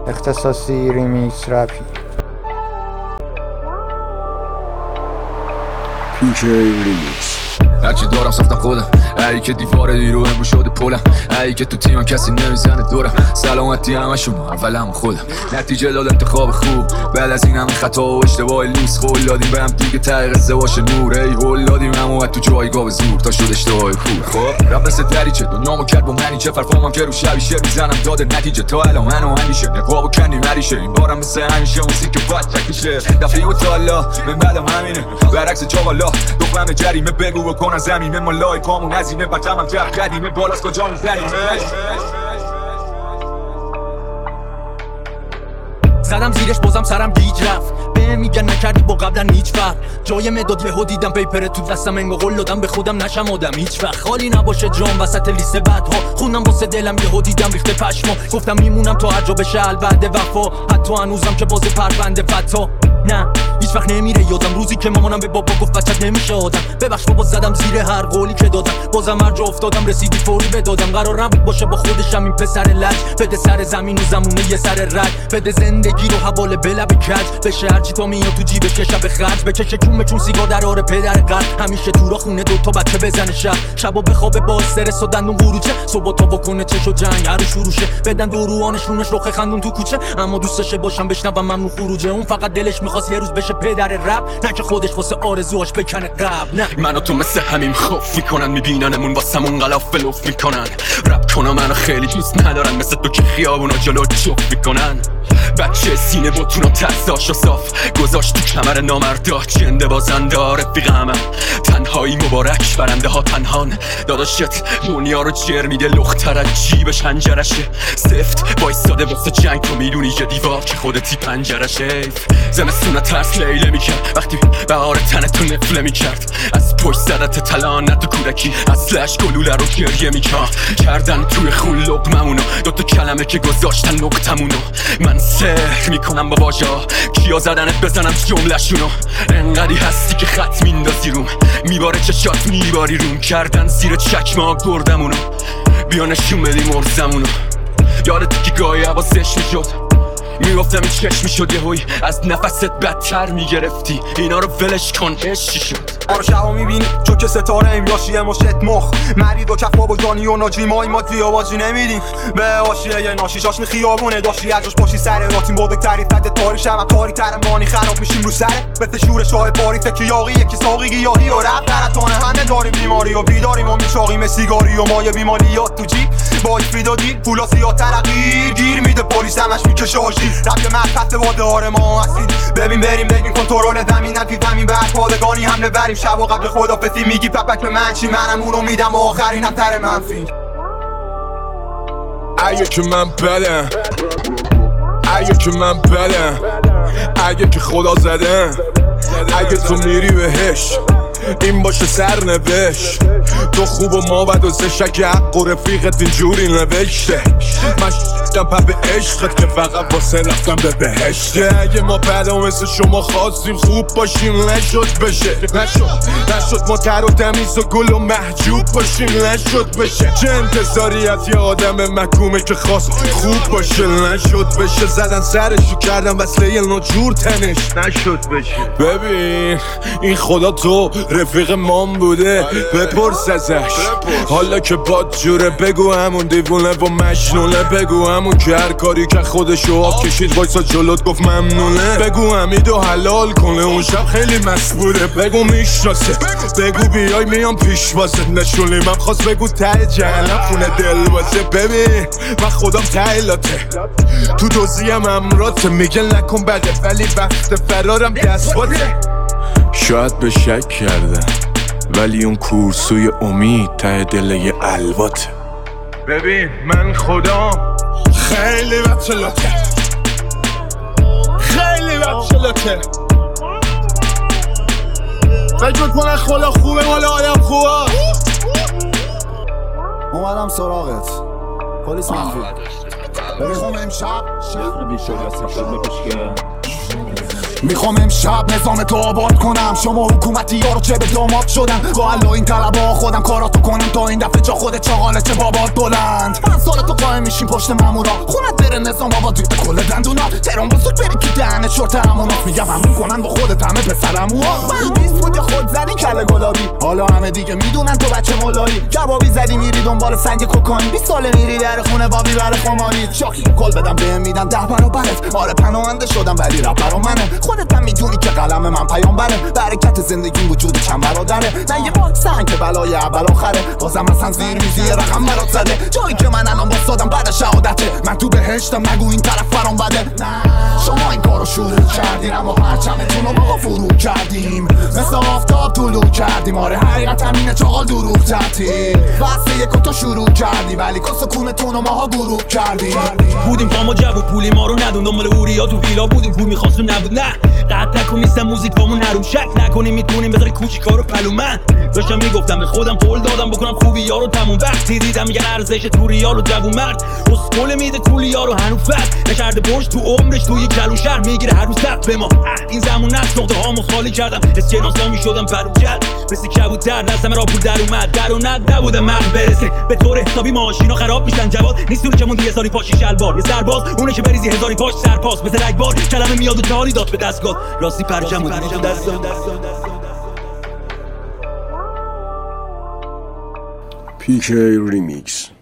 اختصاصی ریمیکس رپی PK ریمیکس. هرچی دارم ساختم خودم، ای که دیوار دیرو امرو شده پولم، ای که تو تیمم کسی نمیزنه دورم، سلامتی همشون اولم خودم، نتیجه داد انتخاب خوب بعد از این همه خطا و اشتباه لوس، قول دادیم به هم دیگه تغییر ازدواج نور، ای قول دادیم هم اومد تو جایگاه زور تا شد اشتباه خوب. خب رب مثل دریچه دنیامو کرد با منی، چه فرفامم که رو شبیشه میزنم داده نتیجه تا الان منو همیشه نقاب و کنی مریشه، این بارم مثل همیشه موسیقی بد تکیشه دفعی و تالا من بعدم همینه برعکس جاوالا دختم جریمه بگو بکن از زمینه مالای پامون هزینه بطمم جب قدیمه بالاست کجا میزنیم زدم زیرش بازم سرم گیج رفت به میگن نکردی با قبلا هیچ فرق جای مداد یهو دیدم پیپر تو دستم انگار قول دادم به خودم نشم آدم هیچ وقت خالی نباشه جام وسط لیست بدها خوندم واسه دلم یهو دیدم ریخته پشما گفتم میمونم تا هر جا بشه الوعده وفا حتی هنوزم که باز پرونده فتا نه هیچ وقت نمیره یادم روزی که مامانم به بابا گفت بچت نمیشه آدم ببخش بابا زدم زیر هر قولی که دادم بازم هر جا افتادم رسیدی فوری بدادم قرار نبود باشه با خودشم این پسر لج بده سر زمین و زمونه یه سر رد بده زندگی رو حواله بلب کج بشه هرچی تا میاد تو جیبش که شب خرج بکشه چون سیگار در آره پدر قلب همیشه تو را خونه دوتا بچه بزنه شبا بخوابه با استرس و دندون قروچه صبح تا بکنه چش و جنگ هر شروع شه بدن دوروانشونش رخ خندون تو کوچه اما دوستش باشم بشنوم ممنون خروجه اون فقط دلش میخواست یه روز بشه پدر رپ نه که خودش واسه آرزوهاش بکنه قبل نه منو تو مثل همین خوف میکنن میبیننمون واسمون غلاف لوف میکنن رپ کنم منو خیلی دوست ندارن مثل تو که خیابونا جلو چوف میکنن بچه سینه بوتونو ترساش و صاف گذاشت تو کمر نامردا جنده بازنده رفیقمم تنهایی مبارک برنده ها تنهان داداشت دنیا رو جر میده لختر از جیبش هنجرشه سفت وایساده واسه جنگ تو میدونی یه دیوار که خودتی پنجرشه زمستون ترس لیله میکرد وقتی بهار تنه تو نفله میکرد از پشت زدت تلانت تو کودکی اصلش گلوله رو گریه میکرد کردن توی خون لقممونو دوتا کلمه که گذاشتن نقطمونو من سحر میکنم با واژه‌ها کیا زدنت بزنم جمله‌شونو انقدی هستی که خط میندازی روم میباره چشات میباری روم کردن زیر چکمه گردمونو بیا نشون بدی مرزمونو یادت که گاهی حواسش میشد میگفتم این چشم میشد یهویی از نفست بدتر میگرفتی اینا رو ولش کن عشقی شد ما رو شبا میبینی چون که ستاره ایم یاشیه مشت مخ مرید و کفا با جانی و ناجی ما دیاباجی نمیدیم به آشیه یه ناشی جاشن خیابونه داشتی ازش باشی سر راتیم بزرگتری تد تاری شبم تاری ترمانی خراب میشیم رو سره مثل شور شاه باری فکر یاقی یکی ساقی گیاهی و رفت درتانه همه داریم بیماری و بیداریم و میشاقیم سیگاری و مایه بیمالیات تو جیب باید بیدادی پولا سیاه ترقی گیر میده پلیس همش میکشه آشی رفت مرفت واده آره ما هستید ببین بریم بگیم کنترل زمین نتید زمین بعد پادگانی حمله بریم شب و قبل خدافظی میگی پپک به من چی منم اونو میدم و آخرین اثر منفی اگه که من بدم اگه که من بدم اگه که خدا زدم اگه تو میری بهش این باشه سرنوشت تو خوب و ما بد و زشک حق و رفیقت اینجوری نوشته من شدم پا به عشقت که فقط واسه رفتم به بهشته اگه ما بدا مثل شما خواستیم خوب باشیم نشد بشه نشد ما تر و تمیز و گل و محجوب باشیم نشد بشه چه انتظاری از یه آدم محکومه که خواست خوب باشه نشد بشه زدن سرشو کردم وصله یه نجور تنش نشد بشه ببین این خدا تو رفیق مام بوده بپرس ازش حالا که باد جوره بگو همون دیوونه و مجنونه بگو همون که هر کاری که خودشو آب کشید وایسا جلوت گفت ممنونه بگو حمیدو حلال کنه اون شب خیلی مسئوله بگو میشناسه بگو بیای میام پیش واسه نشونی من خواست بگو ته جهنم خونه دل واسه ببین من خودم تایلاته تو دوزیم امراته میگه نکن بده ولی وقت فرارم دستواته شاید به شک کردم ولی اون کورسوی امید ته دل یه الواته ببین من خودم خیلی بچلاته خیلی بچلاته فکر میکنه خدا خوبه مال آدم خوبه اومدم سراغت پلیس منفی میخوام امشب نظام تو آباد کنم شما حکومتی ها رو چه به داماد شدن با الله این طلبا خودم کاراتو کنیم تا این دفعه جا خودت چاقاله چه بابات بلند من سال تو قایم میشیم پشت مامورا خونت بره نظام آباد ریخته کل دندونا ترون بسود بری کی دهنه شورت همونات میگم همون کنن با خودت همه پسرموها من 20 بود یا خود زدین کله گلابی حالا همه دیگه میدونن تو بچه مولایی کبابی زدی میری دنبال سنگ کوکائین 20 ساله میری در خونه بابی بره خماری شاکی کل بدم بهم میدن 10 برابرت آره پناهنده شدم ولی رپر منه خودت هم میدونی که قلم من پیامبره برکت زندگی وجود چند برادره نه یه واکسن که بلای اول آخره بازم مثلا زیر میزی رقم برات زده جایی که من الان واسادم بعد شهادته من تو بهشتم نگو این طرف برام بده شما این کارو شروع کردین اما پرچمتون رو ما فرو کردیم مثل آفتاب طلوع کردیم آره حقیقت همینه چاقال دروغ ترتیم واسه یک تو شروع کردی ولی کس کونتون رو ماها گروه کردیم بودیم پامو جوون پولی ما رو ندون دنبال اوریا تو ویلا بودیم پول میخواست و نبود نه قطع نکن نیستم موزیک بامون نروم شک نکنیم میتونیم بذاری کوچیکارو پلو من داشتم میگفتم به خودم قول دادم بکنم خوبی یارو تموم وقتی دیدم میگن ارزش توری یارو جوون مرد اسکول میده کولی یارو هنوز فرد نکرده برج تو عمرش توی کلون شهر میگیره هر روز دست به ما این زمون نفس نقطه هامو خالی کردم اسکناسا میشدم پروجد مثل کبوتر دستم را پول در اومد در اونت نبودم من برسه به طور حسابی ماشینا خراب میشن جواد نیستون که موندی هزاری پاشی شلوار یه سرباز اونه که بریزی هزاری پاش سرپاس مثل رگبار کلمه میاد و تالی داد به دستگاه راستی پرچم بود تو دستم PK Remix